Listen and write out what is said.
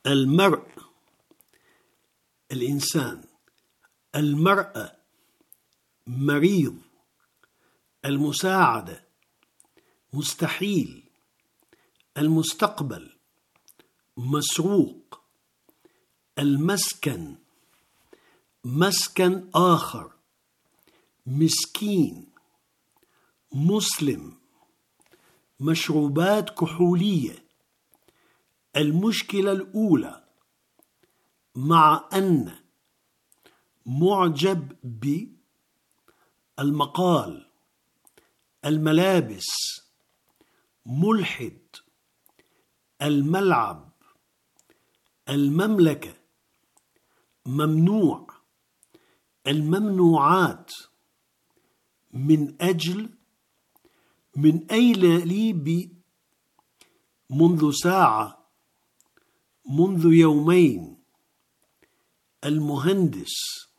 المرء الإنسان، المرأة مريض، المساعدة مستحيل، المستقبل مسروق، المسكن مسكن آخر، مسكين، مسلم، مشروبات كحولية. المشكلة الأولى مع أن، معجب ب، المقال، الملابس، ملحد، الملعب، المملكة، ممنوع، الممنوعات، من أجل، من أين لي ب، منذ ساعة، منذ يومين، المهندس،